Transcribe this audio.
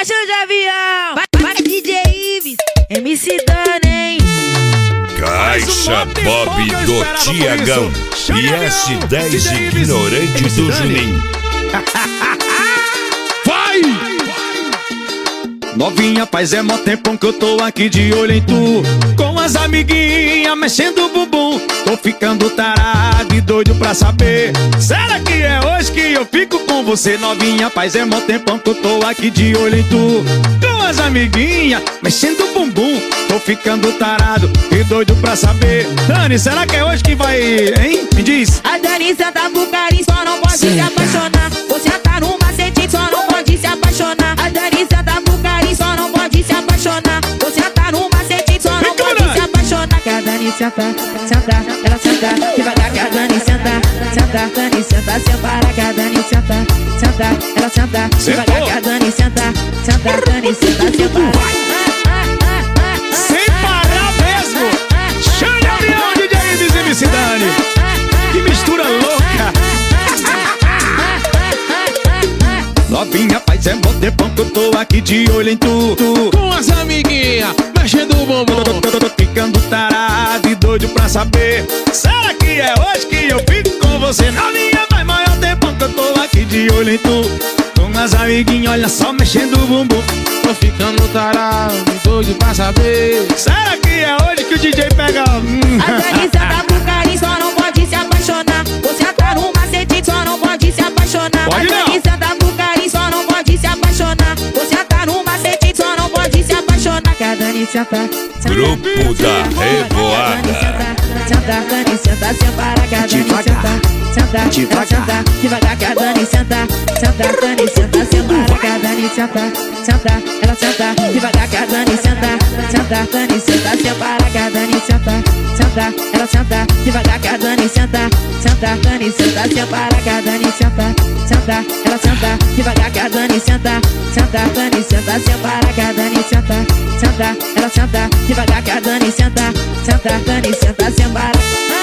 Caixa de avião. Vai DJ Ives, MC Dani, hein? Caixa Bob do Tiagão e S10 ignorante do Juninho. Vai! Novinha, faz mó tempão que eu tô aqui de olho em tu, com as amiguinhas mexendo o bumbum. Tô ficando tarado e doido pra saber, será que é hoje que eu fico com você? Novinha, faz mó tempão que eu tô aqui de olho em tu, com as amiguinhas mexendo o bumbum. Tô ficando tarado e doido pra saber. Dani, será que é hoje que vai, hein? Me diz. A Dani senta pro carinho, só não pode se apaixonar. Você tá no macete, só não pode se apaixonar. A Dani senta pro carinho, só não pode se apaixonar. Você tá no macete, só não pode se apaixonar. Que a Dani senta, senta, ela senta devagar. Que a Dani senta, senta, Dani senta, sem parar. Que a Dani senta, senta, ela senta devagar. Que a Dani senta, senta, Dani senta, sem parar. Sem parar mesmo. Chama o avião, DJ Ives e MC Dani. Que mistura louca. Novinha, faz mó tempão que eu tô aqui de olho em tu, com as amiguinhas mexendo o bumbum. Tô ficando tarado e doido pra saber, será que é hoje que eu fico com você? Novinha, faz maior tempão que eu tô aqui de olho em tu, com as amiguinhas, olha só, mexendo o bumbum. Tô ficando tarado e doido pra saber, será que é hoje que o DJ pega? A Dani senta pro carinho, só não pode se apaixonar. Você tá no macete, só não pode se apaixonar. Pode não. A Dani senta pro carinho, só não pode se apaixonar. Você tá no macete, só não pode se apaixonar. Que a Dani senta, Grupo da Revoada. senta, Dani senta, sem parar. Que a Dani senta, ela senta devagar. Que a Dani senta, Dani senta, sem parar. Que a Dani senta, ela senta devagar. Que a Dani senta, Dani senta, sem parar. Que a Dani senta, ela senta devagar. Que a Dani senta, Dani senta, sem parar. Que a Dani senta, ela senta devagar. Que a Dani senta, Dani senta, sem parar. Que a Dani senta, ela senta devagar. Que a Dani senta, Dani senta, sem parar.